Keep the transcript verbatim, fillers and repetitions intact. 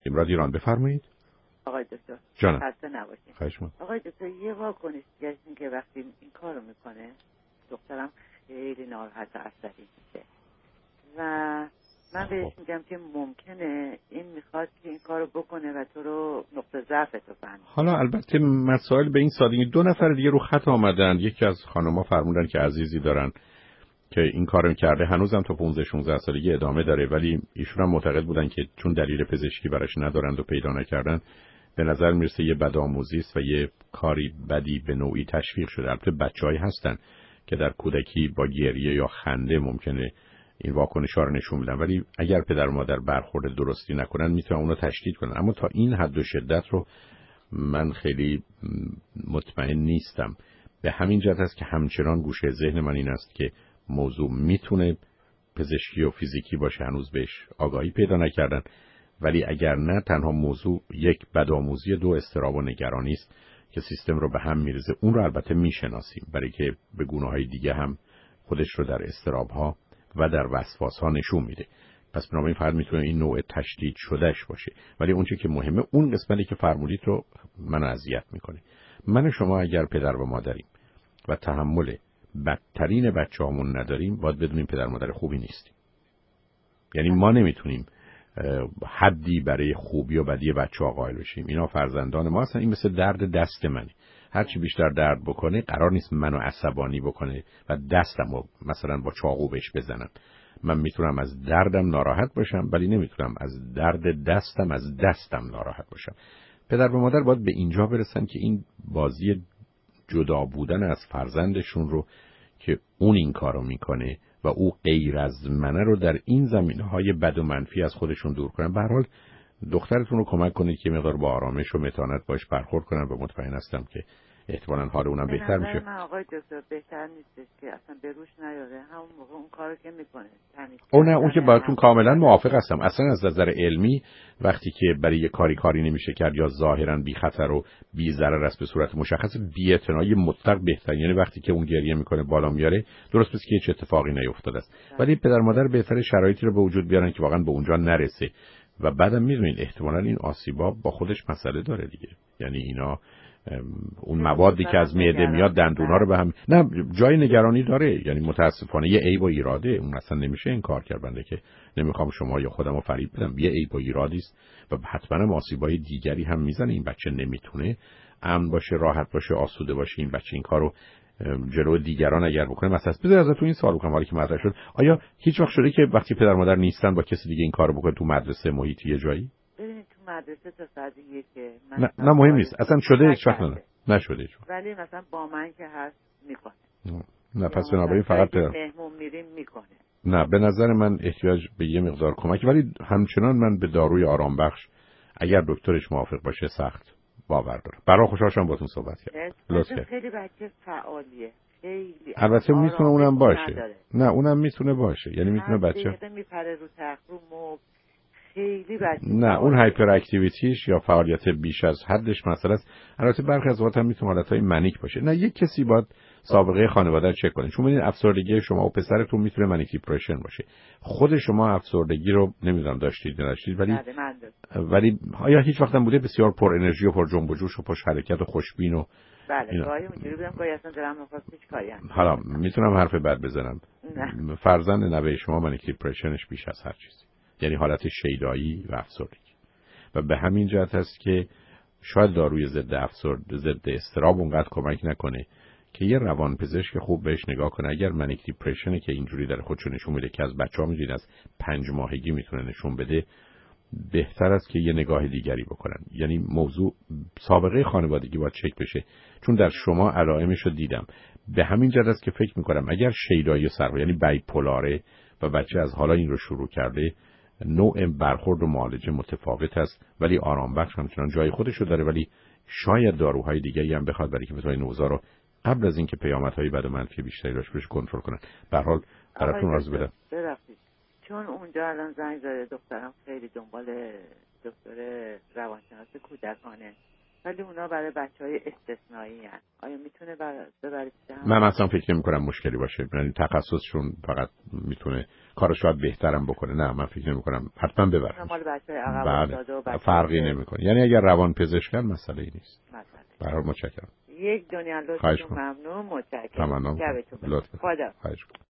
هستیم. رادیو ایران، بفرمایید. آقای دکتر جانم. خسته نباشید. خواهش می‌کنم. آقای دکتر یه واکنش دیگه این که وقتی این کارو میکنه دخترم خیلی ناراحت و عصبی میشه و من بهش میگم که ممکنه این میخواد که این کارو بکنه و تو رو نقطه ضعفتو فهمید. حالا البته مسائل به این سادگی، دو نفر دیگه رو خط آمدن. یکی از خانم‌ها فرمودن که عزیزی دارن که این کارو کرده، هنوزم تا پانزده شانزده سالگی ادامه داره، ولی ایشون هم معتقد بودن که چون دلیل پزشکی براش ندارند و پیدا نکردن، به نظر میرسه یه بدآموزی است و یه کاری بدی به نوعی تشویق شده. البته بچه‌هایی هستن که در کودکی با گریه یا خنده ممکنه این واکنش‌ها رو نشون بدن، ولی اگر پدر و مادر برخورد درستی نکنن میتونن اونو تشدید کنن. اما تا این حد و شدت رو من خیلی مطمئن نیستم. به همین جهت است که همچنان گوشه ذهن من این است که موضوع میتونه پزشکی و فیزیکی باشه، هنوز بهش آگاهی پیدا نکردن، ولی اگر نه، تنها موضوع یک بدآموزی، دو اضطراب و نگرانی است که سیستم رو به هم میریزه. اون رو البته میشناسیم، برای که به گونه‌های دیگه هم خودش رو در اضطراب‌ها و در وسواس‌ها نشون میده. پس بنابراین فقط میتونه این نوع تشدید شدهش باشه، ولی اون چیزی که مهمه اون قسمتی که فرمودید رو منو اذیت میکنه. من و شما اگر پدر و مادریم و تحمل بدترین بچه‌هامون نداریم، باید بدونیم پدر و مادر خوبی نیستیم. یعنی ما نمیتونیم حدی برای خوبی و بدی بچه‌ها قائل بشیم. اینا فرزندان ما هستن. این مثل درد دست منه. هر چی بیشتر درد بکنه قرار نیست منو عصبانی بکنه و دستمو مثلا با چاقو بهش بزنم. من میتونم از دردم ناراحت باشم، ولی نمیتونم از درد دستم از دستم ناراحت باشم. پدر و مادر باید به اینجا برسن که این بازی جدا بودن از فرزندشون رو که اون این کارو میکنه و او غیر از منه رو در این زمینه‌های بد و منفی از خودشون دور کنن. به هر حال دخترتون رو کمک کنید که مقدار با آرامش و متانت باش برخورد کنن و مطمئن هستم که احتمالاً حال اونم بهتر میشه. من آقای دکتر بهتر نیستش که اصلا به روش نیاره، همون موقع اون کارو که میکنه. اون نه، اون که باهاتون کاملا موافق هستم. اصلا از نظر علمی وقتی که برای یه کاری کاری نمیشه کرد یا ظاهرا بی خطر و بی ضرر است به صورت مشخص، بی اعتنایی مطلق بهتره. یعنی وقتی که اون گریه میکنه بالا میاره، درست مثل که هیچ اتفاقی نیفتاده است. ولی پدر مادر بهتره شرایطی رو به وجود بیارن که واقعا به اونجا نرسه. و بعدم میدونید احتمالاً این آسیبا با خودش مسئله داره دیگه. یعنی اینا اون موادی که از معده میاد دندونا رو به هم، نه جای نگرانی داره. یعنی متاسفانه یه عیب و ایراده، اون اصلا نمیشه این کار کرد. بنده که نمیخوام شما یا خودمو فریب بدم، یه عیب و ایرادی است و حتما آسیبای دیگری هم میزنه. این بچه نمیتونه امن باشه، راحت باشه، آسوده باشه. این بچه این کارو جلو دیگران اگر بکنه مثلا بذار ازتون این سوال بکنم، حالا که مطرح شد، آیا هیچ وقت شده که وقتی پدر مادر نیستن با کسی دیگه این کارو بکنه تو مدرسه، محیط، یه جایی؟ ببینید تو مدرسه تا ساعت یک من نه, نه مهم نیست اصلا شده هیچ وقت نه نشده هیچ وقت، ولی مثلا با من که هست میکنه. نه پس بنابراین فقط مهمون میریم میکنه. نه به نظر من احتیاج به یه مقدار کمک، ولی همچنان من به داروی آرام بخش اگر دکترش موافق باشه سخت باور دارم. برای خوشحال شدم باهاتون صحبت کردم. لطفاً. خیلی بچه فعالیه، خیلی البته میتونه اونم باشه نداره. نه اونم میتونه باشه، یعنی میتونه بچه میپره رو تخت رو مبل، خیلی بچه نه اون هایپر اکتیویتیش یا فعالیت بیش از حدش مسئله است. البته برخی از وقت هم میتونه حالتهای منیک باشه. نه یک کسی باید سابقه خانواده رو چک کنه، چون ببینید افسردگی شما و پسرتون میتونه منیک دیپرشن باشه. خود شما افسردگی رو نمیدونم داشتید نداشتید، ولی ولی آیا هیچ وقت هم بوده بسیار پر انرژی و پر جنب و جوش و خوش حرکت و خوشبین و بله گاهی اونجوری بودم گاهی اصلا دلم نمی‌خواست هیچ کاری انجام بدم. حالا میتونم حرف بد بزنم، فرزند نوه شما منیک دیپرشنش بیش از هر چیزی، یعنی حالت شیدایی و افسردگی، و به همین جهت است که شاید داروی ضد افسرد ضد اضطراب اونقدر کمک نکنه که یه روانپزشک خوب بهش نگاه کنه. اگر منیک دیپرشنی که اینجوری در خودشو نشون میده که از بچه‌ها میدونید از پنج ماهگی میتونه نشون بده، بهتر است که یه نگاه دیگری بکنن. یعنی موضوع سابقه خانوادگی باید چک بشه، چون در شما علائمش رو دیدم. به همین جهت است که فکر میکنم اگر شیدایی سر یعنی بایپولاره و بچه از حالا این رو شروع کرده، نوع برخورد و معالجه متفاوت است، ولی آرام بخش همچنان جای خودش رو داره، ولی شاید داروهای دیگری هم بخواد برای که بتونه نوزا رو قبل از اینکه پیامدهای بد و منفی بیشتری داشته باشه کنترل کنن. به هر حال براتون عرض بدم ببخشید چون اونجا الان زنگ زده دخترم خیلی دنبال دکتر روانشناس کودکانه ولی اونا برای بچهای استثنایی هست. آیا میتونه ببرید؟ من اصلا فکر نمی کنم مشکلی باشه. یعنی تخصصشون فقط میتونه کارو شاید بهترم بکنه. نه من فکر نمی کنم حتما ببرن. مال بچهای عقب افتاده و فرقی نمیکنه. یعنی اگر روان پزشکن مسئله ای نیست. مسئله. برای متشکرم. یک دنیا لطفتون ممنون. متشکرم. تمام. لطفا.